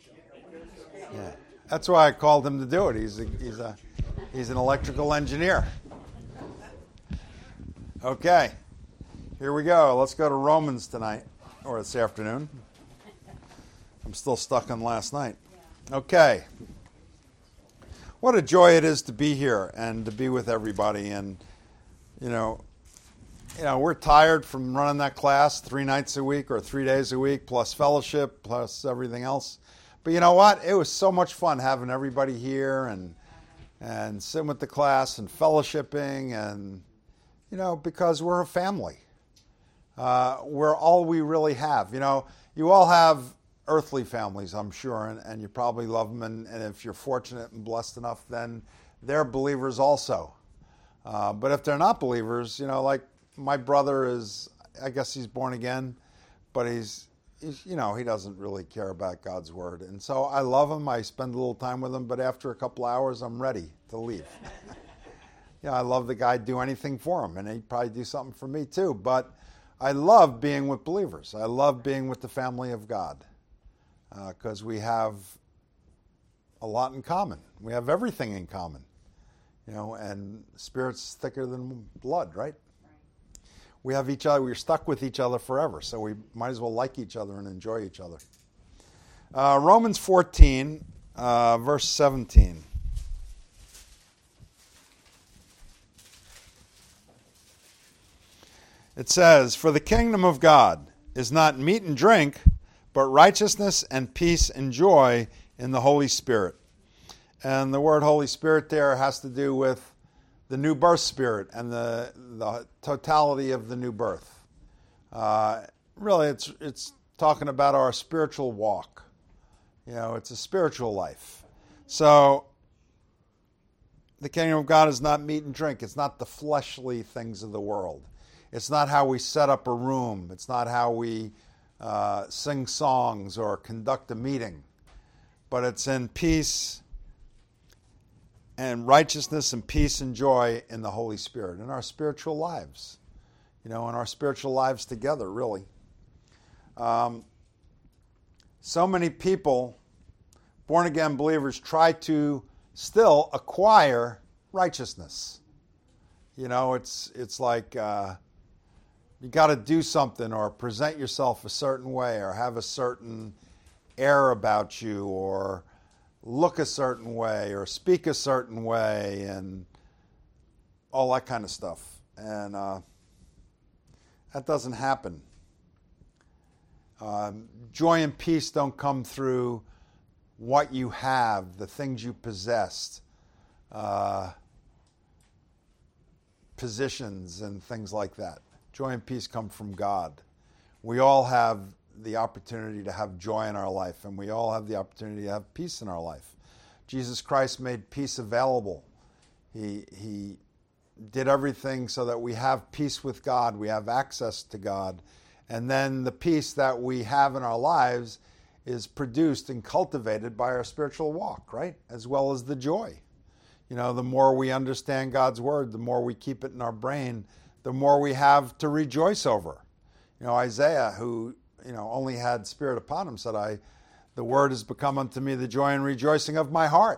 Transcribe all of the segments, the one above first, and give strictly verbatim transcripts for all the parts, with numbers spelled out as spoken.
Yeah, that's why I called him to do it. He's a, he's a he's an electrical engineer. Okay, here we go. Let's go to Romans tonight, or this afternoon. I'm still stuck on last night. Okay. What a joy it is to be here and to be with everybody. And, you know, you know, we're tired from running that class three nights a week or three days a week, plus fellowship, plus everything else. But you know what? It was so much fun having everybody here and and sitting with the class and fellowshipping and, you know, because we're a family. Uh, we're all we really have. You know, you all have earthly families, I'm sure, and, and you probably love them. And, and if you're fortunate and blessed enough, then they're believers also. Uh, but if they're not believers, you know, like my brother is, I guess he's born again, but he's, he's, you know, he doesn't really care about God's word. And so I love him. I spend a little time with him, but after a couple hours, I'm ready to leave. You know, I love the guy, do anything for him, and he'd probably do something for me too. But I love being with believers. I love being with the family of God. Because uh, we have a lot in common. We have everything in common, you know, and spirit's thicker than blood, right? right? We have each other, we're stuck with each other forever, so we might as well like each other and enjoy each other. Uh, Romans fourteen, uh, verse seventeen. It says, "For the kingdom of God is not meat and drink, but righteousness and peace and joy in the Holy Spirit." And the word Holy Spirit there has to do with the new birth spirit and the the totality of the new birth. Uh, really, it's it's talking about our spiritual walk. You know, it's a spiritual life. So the kingdom of God is not meat and drink. It's not the fleshly things of the world. It's not how we set up a room. It's not how we Uh, sing songs or conduct a meeting, but it's in peace and righteousness and peace and joy in the Holy Spirit, in our spiritual lives, you know, in our spiritual lives together, really. Um, so many people, born-again believers, try to still acquire righteousness. You know, it's it's like uh, you got to do something or present yourself a certain way or have a certain air about you or look a certain way or speak a certain way and all that kind of stuff. And uh, that doesn't happen. Um, joy and peace don't come through what you have, the things you possessed, uh, positions and things like that. Joy and peace come from God. We all have the opportunity to have joy in our life, and we all have the opportunity to have peace in our life. Jesus Christ made peace available. He, he did everything so that we have peace with God, we have access to God, and then the peace that we have in our lives is produced and cultivated by our spiritual walk, right? As well as the joy. You know, the more we understand God's word, the more we keep it in our brain, the more we have to rejoice over. You know, Isaiah, who, you know, only had spirit upon him, said, I, the word has become unto me the joy and rejoicing of my heart.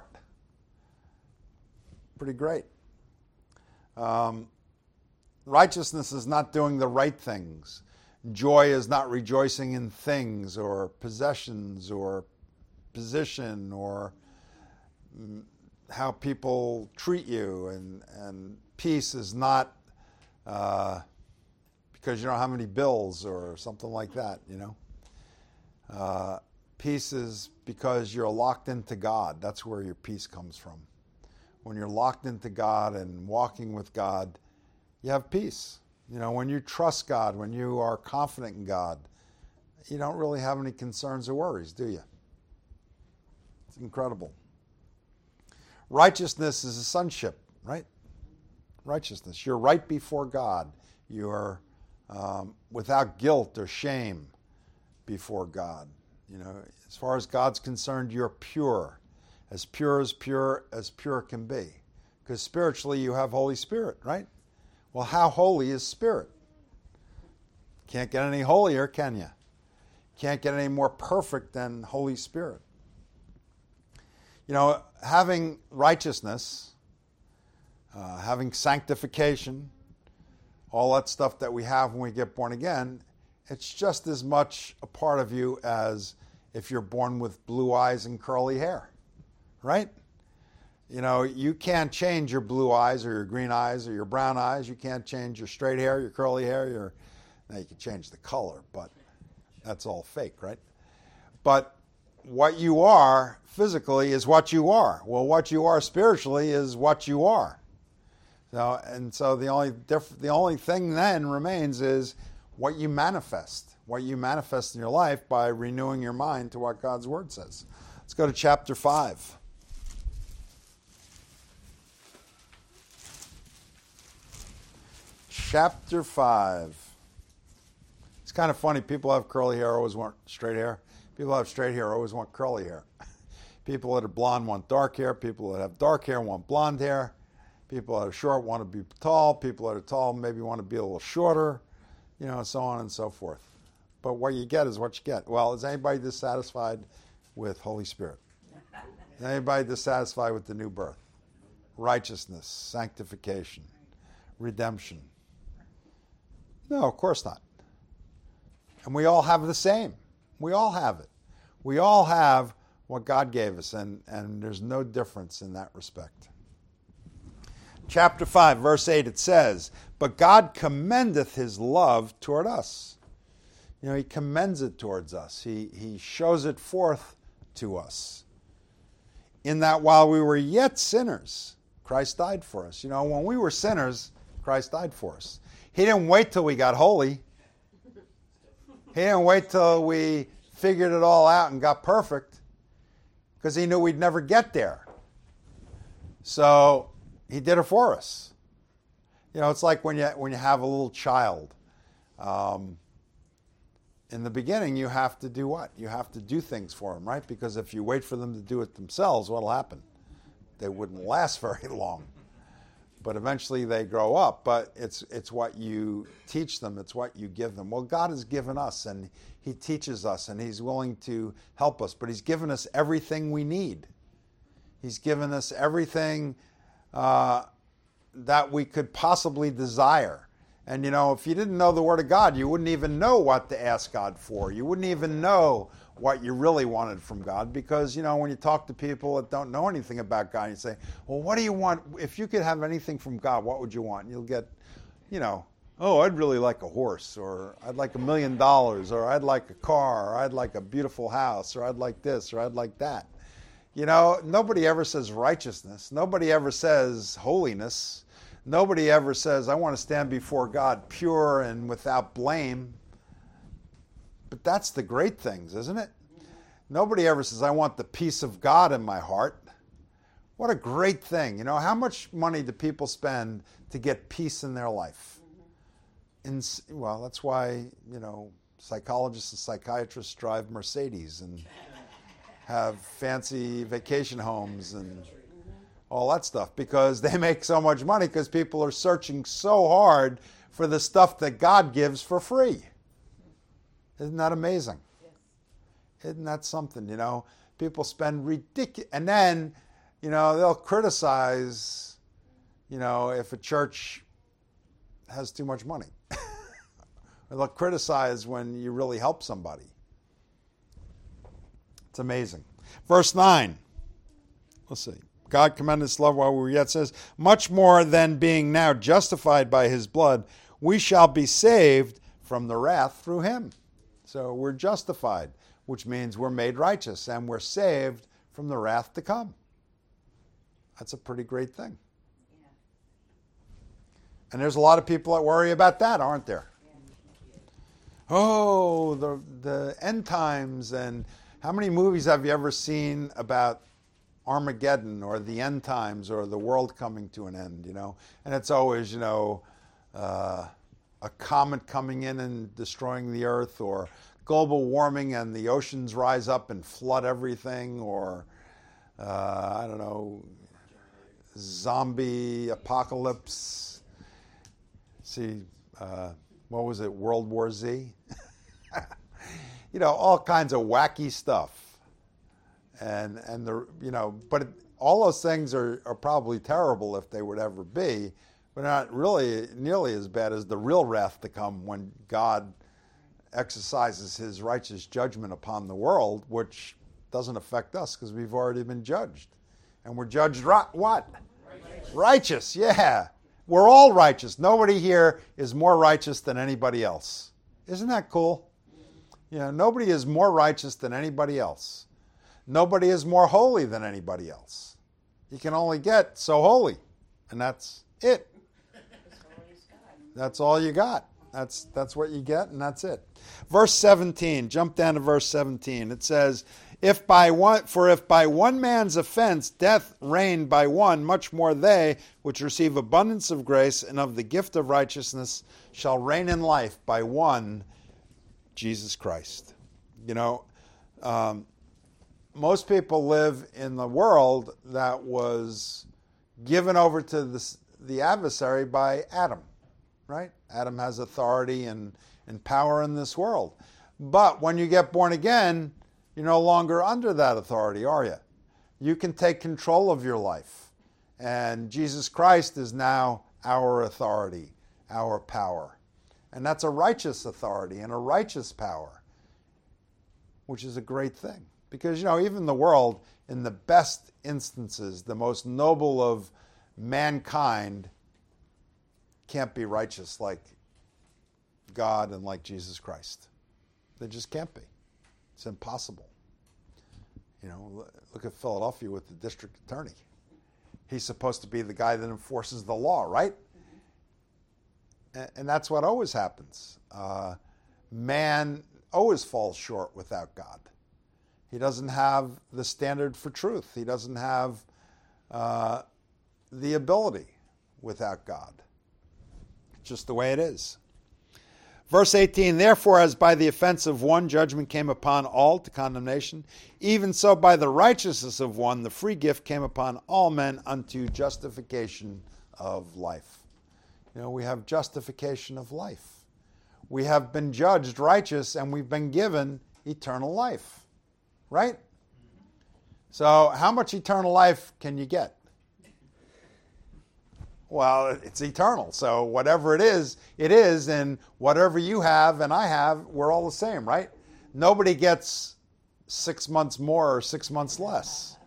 Pretty great. Um, righteousness is not doing the right things. Joy is not rejoicing in things or possessions or position or how people treat you. And, and peace is not Uh, because you don't have any bills or something like that, you know. Uh, peace is because you're locked into God. That's where your peace comes from. When you're locked into God and walking with God, you have peace. You know, when you trust God, when you are confident in God, you don't really have any concerns or worries, do you? It's incredible. Righteousness is a sonship, right? Righteousness. You're right before God. You're um, without guilt or shame before God. You know, as far as God's concerned, you're pure. As pure as pure as pure can be. Because spiritually you have Holy Spirit, right? Well, how holy is Spirit? Can't get any holier, can you? Can't get any more perfect than Holy Spirit. You know, having righteousness, uh, having sanctification, all that stuff that we have when we get born again, it's just as much a part of you as if you're born with blue eyes and curly hair, right? You know, you can't change your blue eyes or your green eyes or your brown eyes. You can't change your straight hair, your curly hair. Your now you can change the color, but that's all fake, right? But what you are physically is what you are. Well, what you are spiritually is what you are. So, and so the only diff- the only thing then remains is what you manifest, what you manifest in your life by renewing your mind to what God's Word says. Let's go to chapter five. Chapter five. It's kind of funny. People have curly hair always want straight hair. People that have straight hair always want curly hair. People that are blonde want dark hair. People that have dark hair want blonde hair. People that are short want to be tall. People that are tall maybe want to be a little shorter, you know, so on and so forth. But what you get is what you get. Well, is anybody dissatisfied with Holy Spirit? Is anybody dissatisfied with the new birth? Righteousness, sanctification, redemption? No, of course not. And we all have the same. We all have it. We all have what God gave us, and, and there's no difference in that respect. Chapter five, verse eight, it says, "But God commendeth his love toward us." You know, he commends it towards us. He, he shows it forth to us. "In that while we were yet sinners, Christ died for us." You know, when we were sinners, Christ died for us. He didn't wait till we got holy. He didn't wait till we figured it all out and got perfect, because he knew we'd never get there. So he did it for us. You know, it's like when you when you have a little child. Um, in the beginning, you have to do what? You have to do things for them, right? Because if you wait for them to do it themselves, what'll happen? They wouldn't last very long. But eventually they grow up. But it's it's what you teach them. It's what you give them. Well, God has given us, and he teaches us, and he's willing to help us. But he's given us everything we need. He's given us everything uh, that we could possibly desire. And, you know, if you didn't know the Word of God, you wouldn't even know what to ask God for. You wouldn't even know what you really wanted from God, because, you know, when you talk to people that don't know anything about God, you say, well, what do you want? If you could have anything from God, what would you want? And you'll get, you know, oh, I'd really like a horse, or I'd like a million dollars, or I'd like a car, or I'd like a beautiful house, or I'd like this, or I'd like that. You know, nobody ever says righteousness. Nobody ever says holiness. Nobody ever says, I want to stand before God pure and without blame. But that's the great things, isn't it? Nobody ever says, I want the peace of God in my heart. What a great thing. You know, how much money do people spend to get peace in their life? In, well, that's why, you know, psychologists and psychiatrists drive Mercedes and have fancy vacation homes and all that stuff, because they make so much money, because people are searching so hard for the stuff that God gives for free. Isn't that amazing? Yes. Isn't that something, you know? People spend ridiculous, and then, you know, they'll criticize, you know, if a church has too much money. Or they'll criticize when you really help somebody. It's amazing. Verse nine. Let's see. God commended his love while we were yet, says, much more than being now justified by his blood, we shall be saved from the wrath through him. So we're justified, which means we're made righteous, and we're saved from the wrath to come. That's a pretty great thing. Yeah. And there's a lot of people that worry about that, aren't there? Yeah. Oh, the the end times, and how many movies have you ever seen about Armageddon or the end times or the world coming to an end, you know? And it's always, you know, uh, a comet coming in and destroying the earth, or global warming and the oceans rise up and flood everything, or, uh, I don't know, zombie apocalypse. See, uh, what was it, World War Z? You know, all kinds of wacky stuff. and and the you know, but it, all those things are, are probably terrible if they would ever be, but not really nearly as bad as the real wrath to come when God exercises his righteous judgment upon the world, which doesn't affect us because we've already been judged. And we're judged right, what? Righteous. Righteous, yeah. We're all righteous. Nobody here is more righteous than anybody else. Isn't that cool? You know, nobody is more righteous than anybody else. Nobody is more holy than anybody else. You can only get so holy, and that's it. That's all you got. That's that's what you get, and that's it. Verse seventeen, jump down to verse seventeen. It says, If by one, for if by one man's offense death reigned by one, much more they which receive abundance of grace and of the gift of righteousness shall reign in life by one, Jesus Christ. You know, um, most people live in the world that was given over to the, the adversary by Adam, right? Adam has authority and, and power in this world. But when you get born again, you're no longer under that authority, are you? You can take control of your life. And Jesus Christ is now our authority, our power. And that's a righteous authority and a righteous power, which is a great thing. Because, you know, even the world, in the best instances, the most noble of mankind, can't be righteous like God and like Jesus Christ. They just can't be. It's impossible. You know, look at Philadelphia with the district attorney. He's supposed to be the guy that enforces the law, right? And, and that's what always happens. Uh, man always falls short without God. He doesn't have the standard for truth. He doesn't have uh, the ability without God. It's just the way it is. Verse eighteen, Therefore, as by the offense of one judgment came upon all to condemnation, even so by the righteousness of one the free gift came upon all men unto justification of life. You know, we have justification of life. We have been judged righteous and we've been given eternal life. Right? So how much eternal life can you get? Well, it's eternal. So whatever it is, it is. And whatever you have and I have, we're all the same, right? Nobody gets six months more or six months less.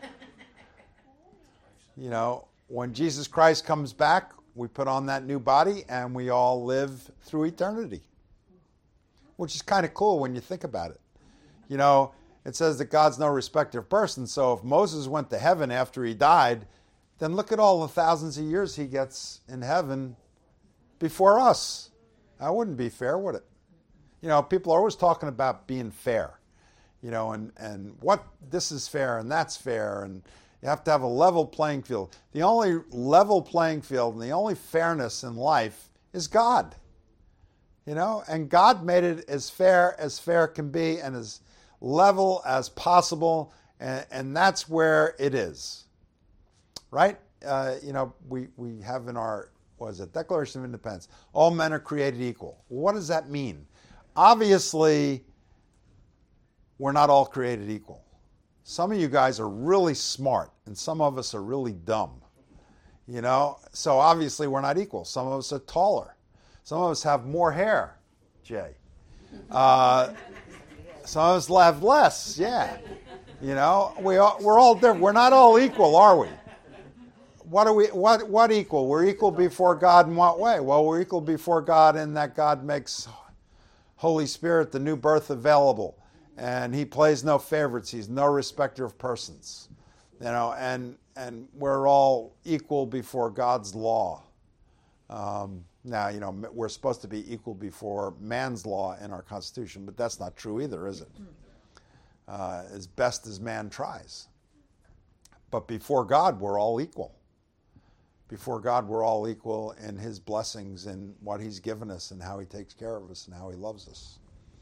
You know, when Jesus Christ comes back, we put on that new body and we all live through eternity, which is kind of cool when you think about it. You know, it says that God's no respecter of persons. So if Moses went to heaven after he died, then look at all the thousands of years he gets in heaven before us. That wouldn't be fair, would it? You know, people are always talking about being fair, you know, and, and what this is fair and that's fair, and you have to have a level playing field. The only level playing field and the only fairness in life is God, you know, and God made it as fair as fair can be and as level as possible, and, and that's where it is, right? Uh, you know, we, we have in our, what is it, Declaration of Independence, all men are created equal. What does that mean? Obviously, we're not all created equal. Some of you guys are really smart, and some of us are really dumb, you know? So obviously we're not equal. Some of us are taller. Some of us have more hair, Jay. Uh, Some of us have less, yeah. You know, we all, we're all different. We're not all equal, are we? What are we? What what equal? We're equal before God in what way? Well, we're equal before God in that God makes Holy Spirit the new birth available, and He plays no favorites. He's no respecter of persons. You know, and and we're all equal before God's law. Um, Now, you know, we're supposed to be equal before man's law in our Constitution, but that's not true either, is it? Uh, as best as man tries. But before God, we're all equal. Before God, we're all equal in His blessings and what He's given us and how He takes care of us and how He loves us.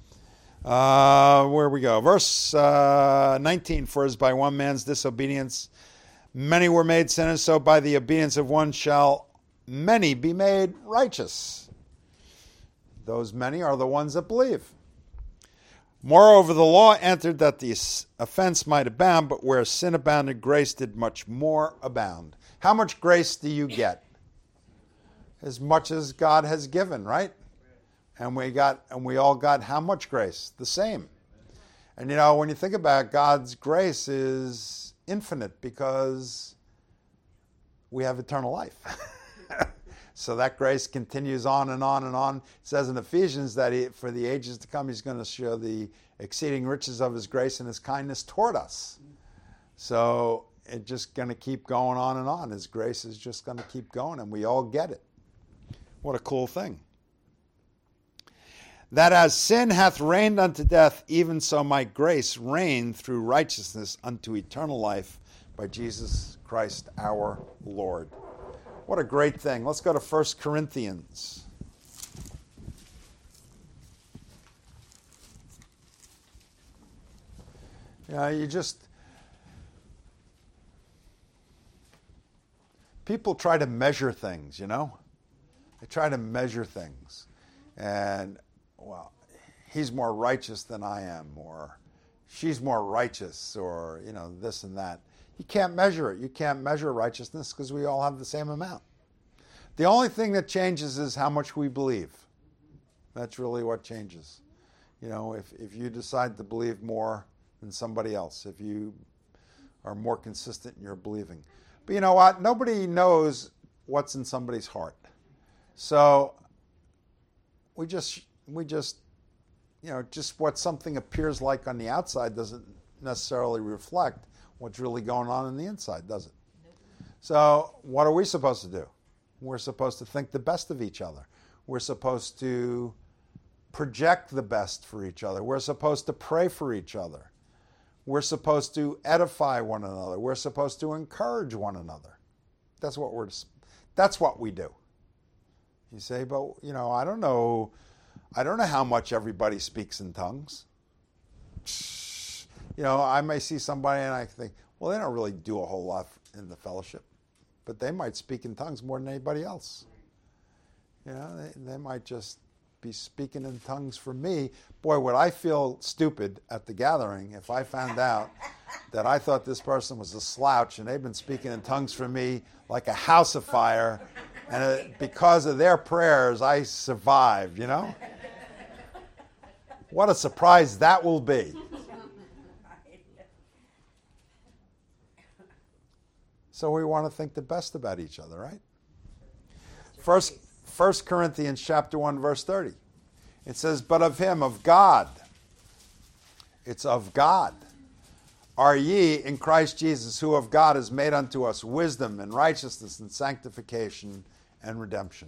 Uh, where we go? Verse uh, nineteen, For as by one man's disobedience many were made sinners, so by the obedience of one shall many be made righteous. Those many are the ones that believe. Moreover, the law entered that the offense might abound, but where sin abounded, grace did much more abound. How much grace do you get? As much as God has given, right? And we got, and we all got how much grace? The same. And you know, when you think about it, God's grace is infinite because we have eternal life. So that grace continues on and on and on. It says in Ephesians that he, for the ages to come, he's going to show the exceeding riches of his grace and his kindness toward us. So it's just going to keep going on and on. His grace is just going to keep going, and we all get it. What a cool thing. That as sin hath reigned unto death, even so might grace reign through righteousness unto eternal life by Jesus Christ our Lord. What a great thing. Let's go to First Corinthians. You know, you just... People try to measure things, you know? They try to measure things. And, well, he's more righteous than I am, or she's more righteous, or, you know, this and that. You can't measure it. You can't measure righteousness because we all have the same amount. The only thing that changes is how much we believe. That's really what changes. You know, if, if you decide to believe more than somebody else, if you are more consistent in your believing. But you know what? Nobody knows what's in somebody's heart. So we just, we just, you know, just what something appears like on the outside doesn't necessarily reflect what's really going on in the inside, does it? Nope. So what are we supposed to do? We're supposed to think the best of each other. We're supposed to project the best for each other. We're supposed to pray for each other. We're supposed to edify one another. We're supposed to encourage one another. That's what we're. That's what we do. You say, but you know, I don't know. I don't know how much everybody speaks in tongues. You know, I may see somebody and I think, well, they don't really do a whole lot in the fellowship, but they might speak in tongues more than anybody else. You know, they, they might just be speaking in tongues for me. Boy, would I feel stupid at the gathering if I found out that I thought this person was a slouch and they've been speaking in tongues for me like a house of fire, and it, because of their prayers, I survived, you know? What a surprise that will be. So we want to think the best about each other, right? First, First Corinthians chapter one, verse thirty. It says, but of him, of God. It's of God. Are ye in Christ Jesus, who of God is made unto us wisdom and righteousness and sanctification and redemption.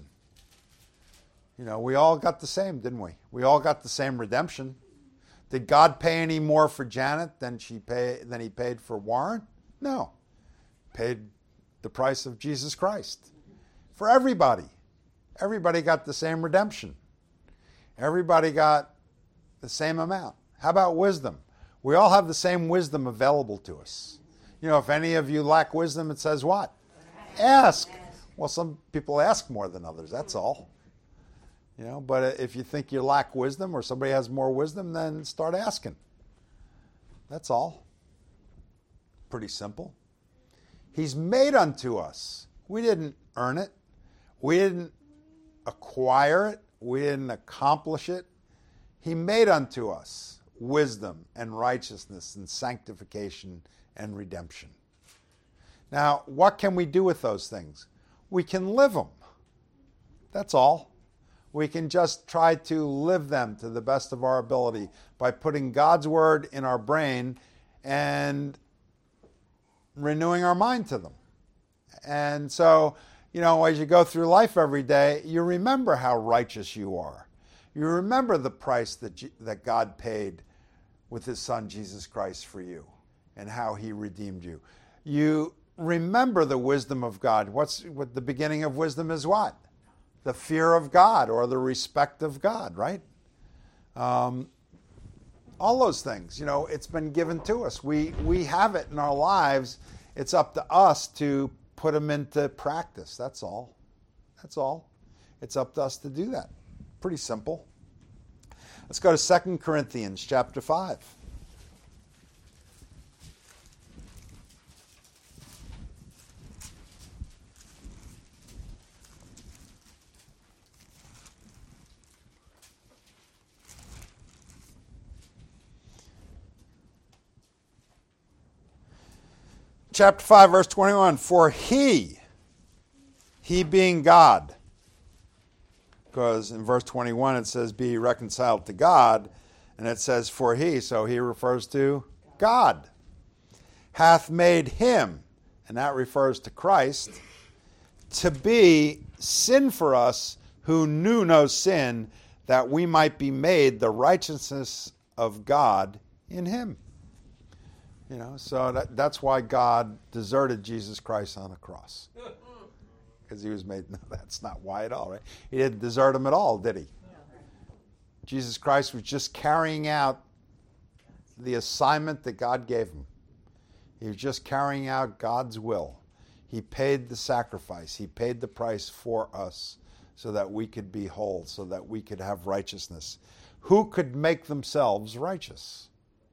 You know, we all got the same, didn't we? We all got the same redemption. Did God pay any more for Janet than she pay than he paid for Warren? No. Paid the price of Jesus Christ. For everybody. Everybody got the same redemption. Everybody got the same amount. How about wisdom? We all have the same wisdom available to us. You know, if any of you lack wisdom, it says what? Ask. Well, some people ask more than others, that's all. You know, but if you think you lack wisdom or somebody has more wisdom, then start asking. That's all. Pretty simple. He's made unto us. We didn't earn it. We didn't acquire it. We didn't accomplish it. He made unto us wisdom and righteousness and sanctification and redemption. Now, what can we do with those things? We can live them. That's all. We can just try to live them to the best of our ability by putting God's word in our brain and renewing our mind to them. And so, you know, as you go through life every day, you remember how righteous you are. You remember the price that G- that God paid with his son Jesus Christ for you and how he redeemed you. You remember the wisdom of God. What's what the beginning of wisdom is what? The fear of God or the respect of God, right? Um, all those things, you know, it's been given to us. We we have it in our lives. It's up to us to put them into practice. That's all. That's all. It's up to us to do that. Pretty simple. Let's go to Second Corinthians chapter five. Chapter five, verse twenty-one, for he, he being God, because in verse twenty-one it says, be reconciled to God, and it says, for he, so he refers to God, hath made him, and that refers to Christ, to be sin for us who knew no sin, that we might be made the righteousness of God in him. You know, so that, that's why God deserted Jesus Christ on the cross. Because he was made, no, that's not why at all, right? He didn't desert him at all, did he? Jesus Christ was just carrying out the assignment that God gave him. He was just carrying out God's will. He paid the sacrifice. He paid the price for us so that we could be whole, so that we could have righteousness. Who could make themselves righteous?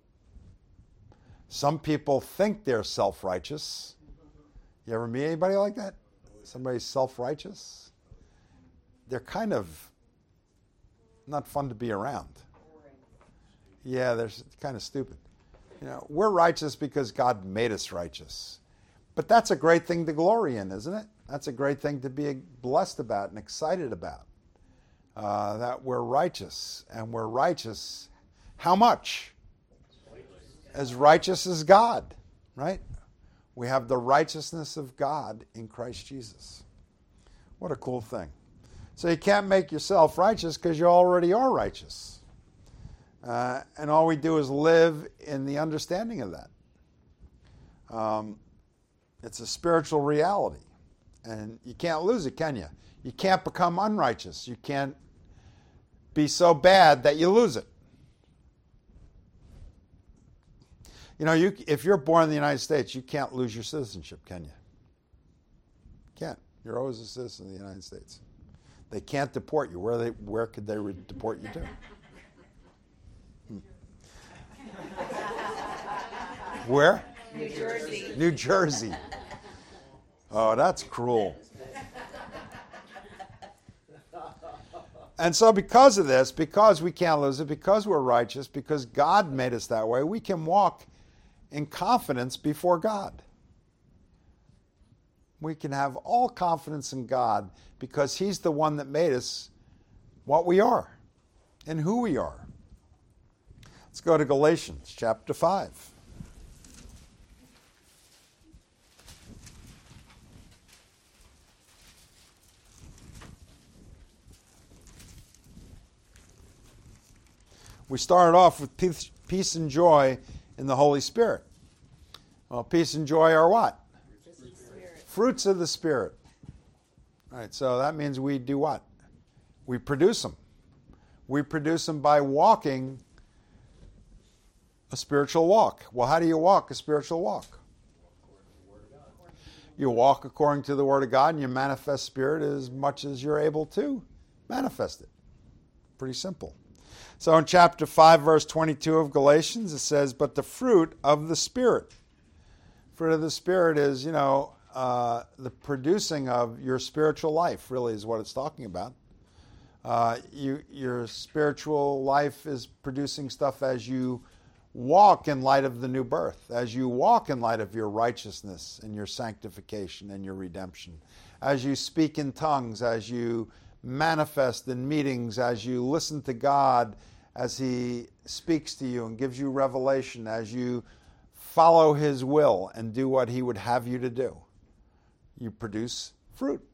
Some people think they're self-righteous. You ever meet anybody like that? Somebody's self-righteous? They're kind of not fun to be around. Yeah, they're kind of stupid. You know, we're righteous because God made us righteous. But that's a great thing to glory in, isn't it? That's a great thing to be blessed about and excited about. Uh, that we're righteous. And we're righteous. How much? As righteous as God, right? We have the righteousness of God in Christ Jesus. What a cool thing. So you can't make yourself righteous because you already are righteous. Uh, and all we do is live in the understanding of that. Um, it's a spiritual reality. And you can't lose it, can you? You can't become unrighteous. You can't be so bad that you lose it. You know, you, if you're born in the United States, you can't lose your citizenship, can you? Can't. You're always a citizen of the United States. They can't deport you. Where they where could they re- deport you to? Hmm. Where? New Jersey. New Jersey. Oh, that's cruel. And so because of this, because we can't lose it, because we're righteous, because God made us that way, we can walk in confidence before God. We can have all confidence in God because he's the one that made us what we are and who we are. Let's go to Galatians chapter five. We started off with peace, peace and joy in the Holy Spirit. Well, peace and joy are what? Fruits of the Spirit. All right, so that means we do what? We produce them. We produce them by walking a spiritual walk. Well, how do you walk a spiritual walk? You walk according to the Word of God and you manifest Spirit as much as you're able to manifest it. Pretty simple. So in chapter five, verse twenty-two of Galatians, it says, but the fruit of the Spirit. Fruit of the Spirit is, you know, uh, the producing of your spiritual life, really is what it's talking about. Uh, you, your spiritual life is producing stuff as you walk in light of the new birth, as you walk in light of your righteousness and your sanctification and your redemption, as you speak in tongues, as you manifest in meetings, as you listen to God, as he speaks to you and gives you revelation, as you follow his will and do what he would have you to do. You produce fruit.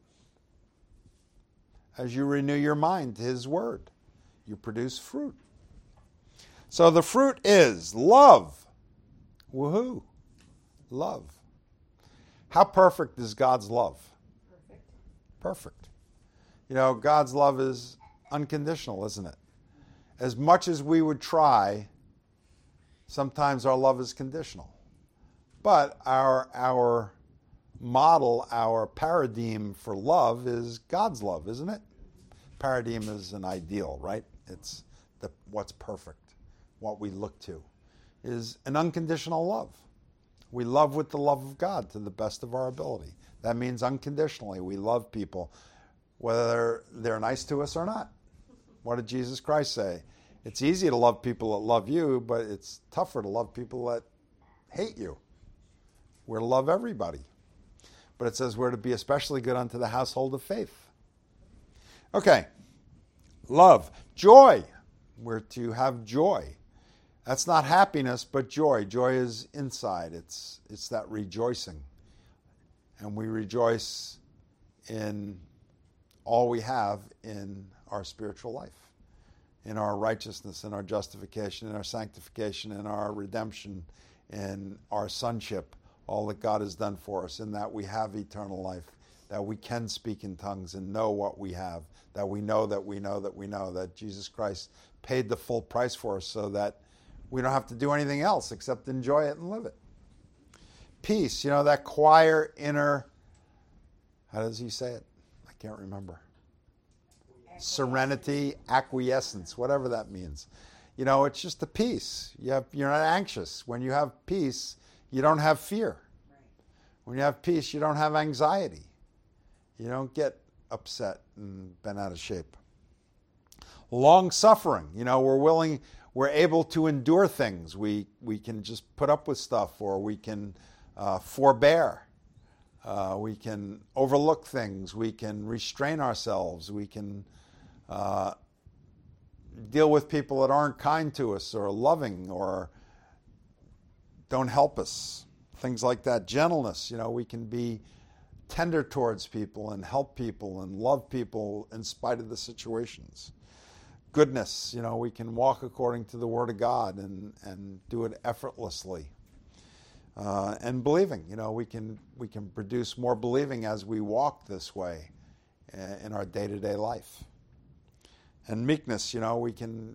As you renew your mind to his word, you produce fruit. So the fruit is love. Woohoo. Love. How perfect is God's love? Perfect. Perfect. You know, God's love is unconditional, isn't it? As much as we would try, sometimes our love is conditional. But our our model, our paradigm for love is God's love, isn't it? Paradigm is an ideal, right? It's the, what's perfect, what we look to, is an unconditional love. We love with the love of God to the best of our ability. That means unconditionally. We love people, whether they're nice to us or not. What did Jesus Christ say? It's easy to love people that love you, but it's tougher to love people that hate you. We're to love everybody. But it says we're to be especially good unto the household of faith. Okay. Love. Joy. We're to have joy. That's not happiness, but joy. Joy is inside. It's it's that rejoicing. And we rejoice in all we have in our spiritual life, in our righteousness, in our justification, in our sanctification, in our redemption, in our sonship, all that God has done for us, in that we have eternal life, that we can speak in tongues and know what we have, that we know that we know that we know that Jesus Christ paid the full price for us so that we don't have to do anything else except enjoy it and live it. Peace, you know, that choir inner, how does he say it? I can't remember. Serenity, acquiescence, whatever that means. You know, it's just a peace. You have, you're not anxious. When you have peace, you don't have fear. When you have peace, you don't have anxiety. You don't get upset and bent out of shape. Long suffering, you know, we're willing, we're able to endure things. We we can just put up with stuff, or we can uh, forbear. Uh, we can overlook things. We can restrain ourselves. We can uh, deal with people that aren't kind to us or loving or don't help us. Things like that. Gentleness, you know, we can be tender towards people and help people and love people in spite of the situations. Goodness, you know, we can walk according to the Word of God and, and do it effortlessly. Uh, and believing, you know, we can we can produce more believing as we walk this way in our day-to-day life. And meekness, you know, we can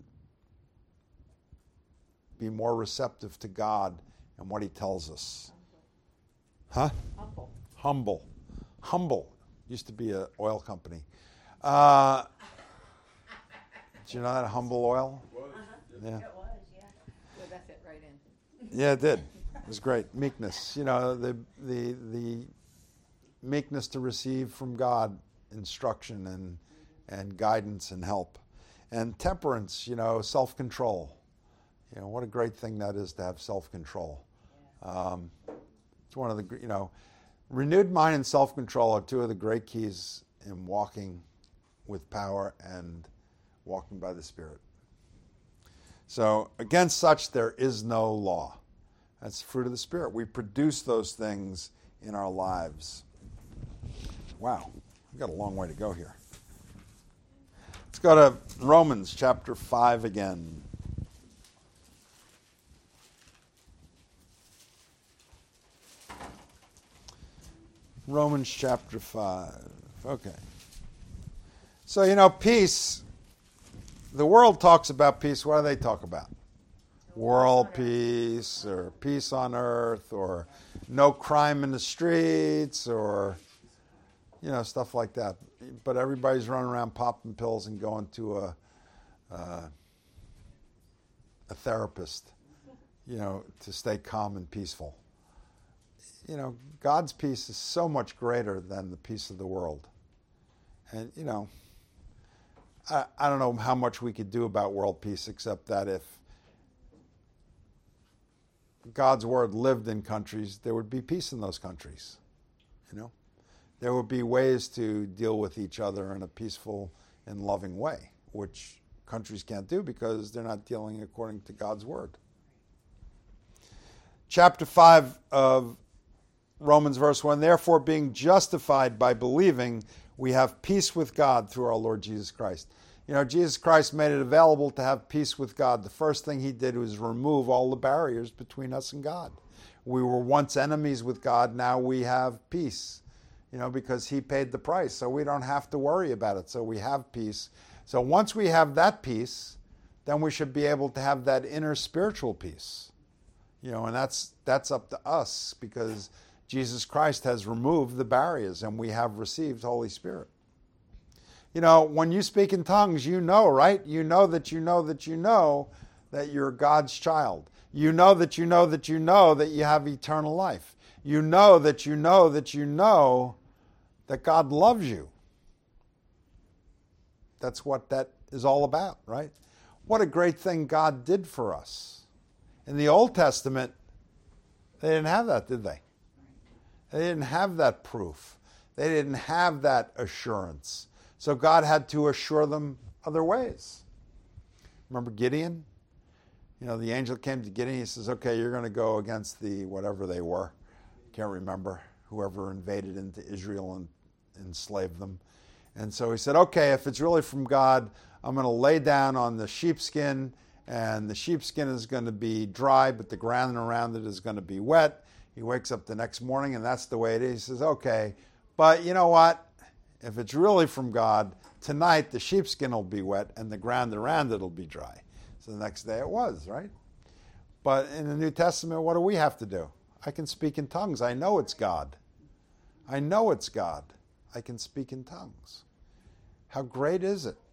be more receptive to God and what He tells us. Huh? Humble. Humble. Humble. Used to be an oil company. Uh, did you know that, Humble Oil? Uh-huh. Yeah. It was, yeah. Yeah, that fit right in. Yeah, it did. It was great. Meekness. You know, the the the meekness to receive from God instruction and and guidance and help. And temperance, you know, self-control. You know, what a great thing that is to have self-control. Um, it's one of the, you know, renewed mind and self-control are two of the great keys in walking with power and walking by the Spirit. So against such there is no law. That's the fruit of the Spirit. We produce those things in our lives. Wow, we've got a long way to go here. Let's go to Romans chapter five again. Romans chapter five. Okay. So, you know, peace. The world talks about peace. What do they talk about? World peace, or peace on earth, or no crime in the streets, or, you know, stuff like that. But everybody's running around popping pills and going to a uh, a therapist, you know, to stay calm and peaceful. You know, God's peace is so much greater than the peace of the world. And, you know, I, I don't know how much we could do about world peace, except that if God's word lived in countries, there would be peace in those countries. You know, there would be ways to deal with each other in a peaceful and loving way, which countries can't do because they're not dealing according to God's word. Chapter five of Romans verse one, therefore being justified by believing, we have peace with God through our Lord Jesus Christ. You know, Jesus Christ made it available to have peace with God. The first thing He did was remove all the barriers between us and God. We were once enemies with God, now we have peace, you know, because He paid the price, so we don't have to worry about it, so we have peace. So once we have that peace, then we should be able to have that inner spiritual peace, you know, and that's that's up to us because Jesus Christ has removed the barriers and we have received Holy Spirit. You know, when you speak in tongues, you know, right? You know that you know that you know that you're God's child. You know that you know that you know that you have eternal life. You know that you know that you know that God loves you. That's what that is all about, right? What a great thing God did for us. In the Old Testament, they didn't have that, did they? They didn't have that proof. They didn't have that assurance. So God had to assure them other ways. Remember Gideon? You know, the angel came to Gideon. He says, okay, you're going to go against the whatever they were. Can't remember. Whoever invaded into Israel and enslaved them. And so he said, okay, if it's really from God, I'm going to lay down on the sheepskin, and the sheepskin is going to be dry, but the ground around it is going to be wet. He wakes up the next morning, and that's the way it is. He says, okay, but you know what? If it's really from God, tonight the sheepskin will be wet and the ground around it will be dry. So the next day it was, right? But in the New Testament, what do we have to do? I can speak in tongues. I know it's God. I know it's God. I can speak in tongues. How great is it?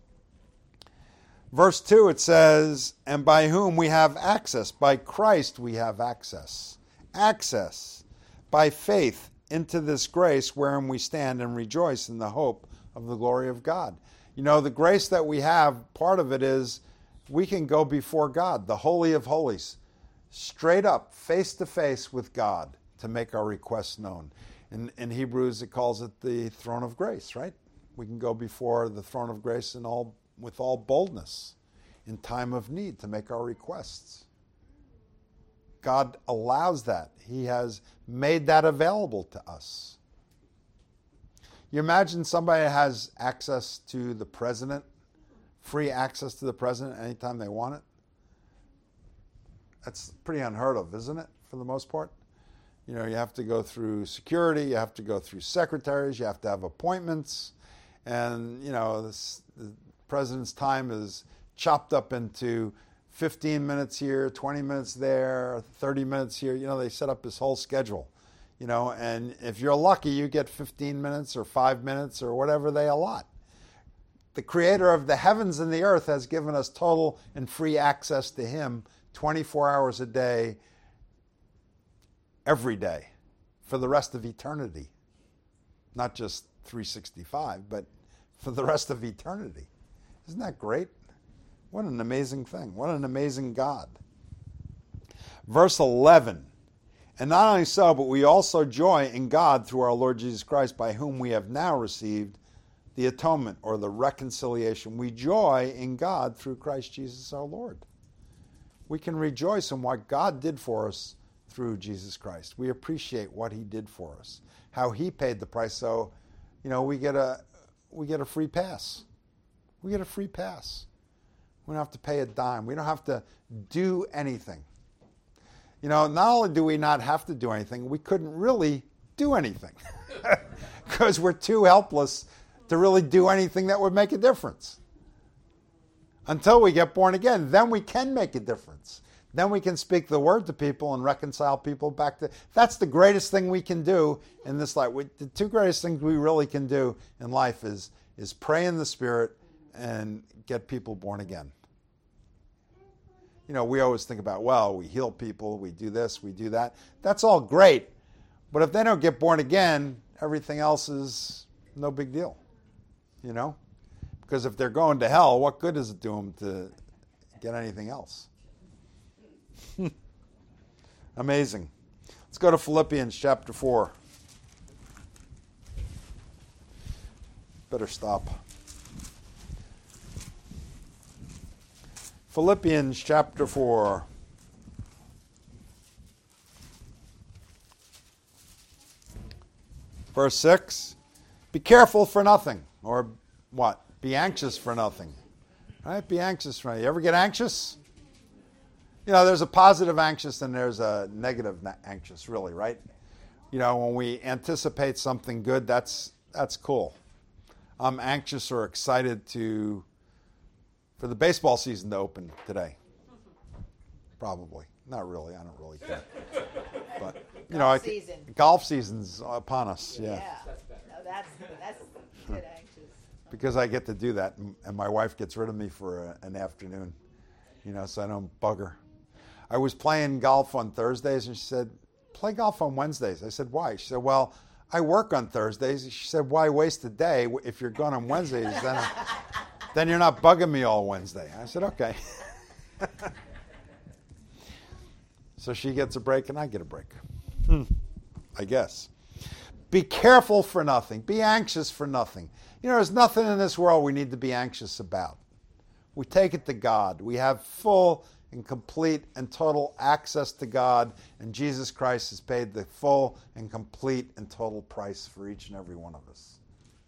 Verse two, it says, and by whom we have access. By Christ we have access. Access by faith into this grace wherein we stand and rejoice in the hope of the glory of God. You know, the grace that we have, part of it is we can go before God, the Holy of Holies, straight up, face to face with God to make our requests known. In, in Hebrews, it calls it the throne of grace, right? We can go before the throne of grace in all, with all boldness in time of need to make our requests. God allows that. He has made that available to us. You imagine somebody has access to the president, free access to the president anytime they want it? That's pretty unheard of, isn't it, for the most part? You know, you have to go through security, you have to go through secretaries, you have to have appointments, and, you know, this, the president's time is chopped up into fifteen minutes here, twenty minutes there, thirty minutes here. You know, they set up this whole schedule, you know, and if you're lucky, you get fifteen minutes or five minutes or whatever they allot. The creator of the heavens and the earth has given us total and free access to him twenty-four hours a day, every day, for the rest of eternity. Not just three sixty-five, but for the rest of eternity. Isn't that great? What an amazing thing. What an amazing God. Verse eleven, and not only so, but we also joy in God through our Lord Jesus Christ, by whom we have now received the atonement or the reconciliation. We joy in God through Christ Jesus our Lord. We can rejoice in what God did for us through Jesus Christ. We appreciate what he did for us, how he paid the price. So, you know, we get a we get a free pass. We get a free pass. We don't have to pay a dime. We don't have to do anything. You know, not only do we not have to do anything, we couldn't really do anything because we're too helpless to really do anything that would make a difference. Until we get born again, then we can make a difference. Then we can speak the word to people and reconcile people back to... That's the greatest thing we can do in this life. We, the two greatest things we really can do in life is, is pray in the Spirit and get people born again. You know, we always think about, well, we heal people, we do this, we do that. That's all great. But if they don't get born again, everything else is no big deal. You know? Because if they're going to hell, what good does it do them to get anything else? Amazing. Let's go to Philippians chapter four. Better stop. Philippians chapter four. Verse six. Be careful for nothing. Or what? Be anxious for nothing. Right? Be anxious for nothing. You ever get anxious? You know, there's a positive anxious and there's a negative anxious, really, right? You know, when we anticipate something good, that's that's cool. I'm anxious or excited to for the baseball season to open today. Probably. Not really. I don't really care. But, you know, I, golf season's upon us. Yeah. Yeah. No, that's, that's good anxious. because I get to do that, and, and my wife gets rid of me for a, an afternoon, you know, so I don't bug her. I was playing golf on Thursdays, and she said, play golf on Wednesdays. I said, why? She said, well, I work on Thursdays. She said, why waste a day if you're going on Wednesdays? Then, then you're not bugging me all Wednesday. I said, okay. So she gets a break and I get a break. Hmm. I guess. Be careful for nothing. Be anxious for nothing. You know, there's nothing in this world we need to be anxious about. We take it to God. We have full and complete and total access to God, and Jesus Christ has paid the full and complete and total price for each and every one of us.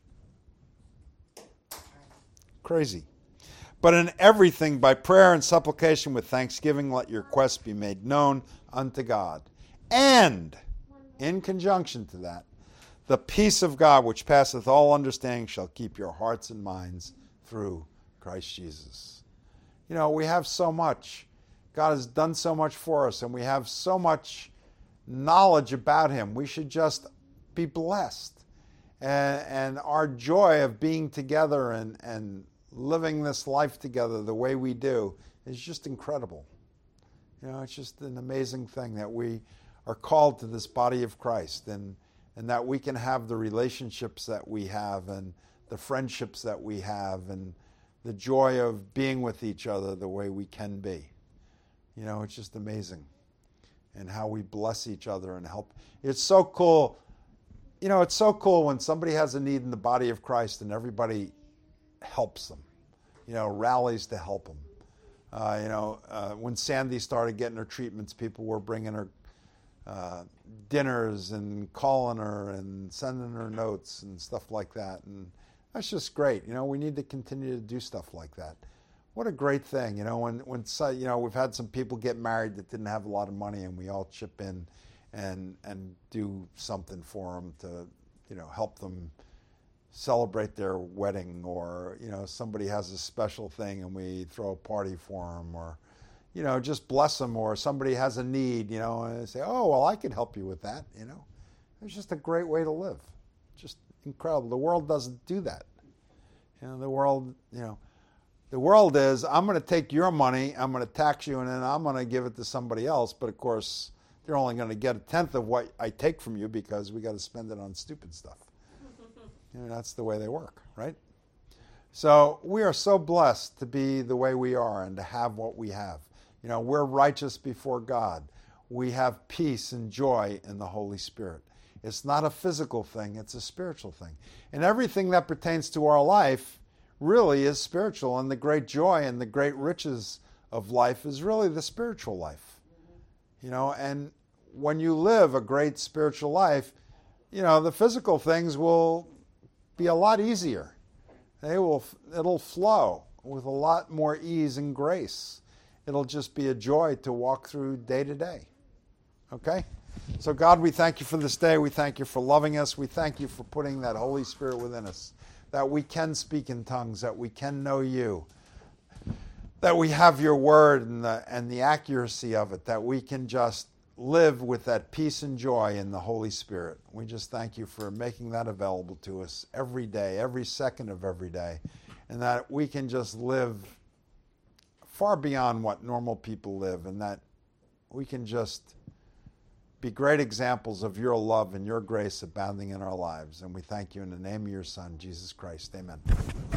Crazy. But in everything, by prayer and supplication with thanksgiving, let your requests be made known unto God. And, in conjunction to that, the peace of God, which passeth all understanding, shall keep your hearts and minds through Christ Jesus. You know, we have so much. God has done so much for us, and we have so much knowledge about him. We should just be blessed. And, and our joy of being together and, and living this life together the way we do is just incredible. You know, it's just an amazing thing that we are called to this body of Christ, and, and that we can have the relationships that we have and the friendships that we have and the joy of being with each other the way we can be. You know, it's just amazing. And how we bless each other and help. It's so cool. You know, it's so cool when somebody has a need in the body of Christ and everybody helps them. You know, rallies to help them. Uh, you know, uh, when Sandy started getting her treatments, people were bringing her uh, dinners and calling her and sending her notes and stuff like that. And that's just great. You know, we need to continue to do stuff like that. What a great thing. You know, when, when you know, we've had some people get married that didn't have a lot of money, and we all chip in and and do something for them to, you know, help them celebrate their wedding, or, you know, somebody has a special thing and we throw a party for them, or, you know, just bless them, or somebody has a need, you know, and they say, oh, well, I can help you with that, you know. It's just a great way to live. Just incredible. The world doesn't do that. You know, the world, you know, the world is, I'm going to take your money, I'm going to tax you, and then I'm going to give it to somebody else, but of course, they're only going to get a tenth of what I take from you because we got to spend it on stupid stuff. You know, that's the way they work, right? So we are so blessed to be the way we are and to have what we have. You know, we're righteous before God. We have peace and joy in the Holy Spirit. It's not a physical thing, it's a spiritual thing. And everything that pertains to our life really is spiritual, and the great joy and the great riches of life is really the spiritual life. You know, and when you live a great spiritual life, you know, the physical things will be a lot easier. They will, it'll flow with a lot more ease and grace. It'll just be a joy to walk through day to day. Okay? So God, we thank you for this day. We thank you for loving us. We thank you for putting that Holy Spirit within us, that we can speak in tongues, that we can know you, that we have your word and the, and the accuracy of it, that we can just live with that peace and joy in the Holy Spirit. We just thank you for making that available to us every day, every second of every day, and that we can just live far beyond what normal people live, and that we can just be great examples of your love and your grace abounding in our lives. And we thank you in the name of your Son, Jesus Christ. Amen.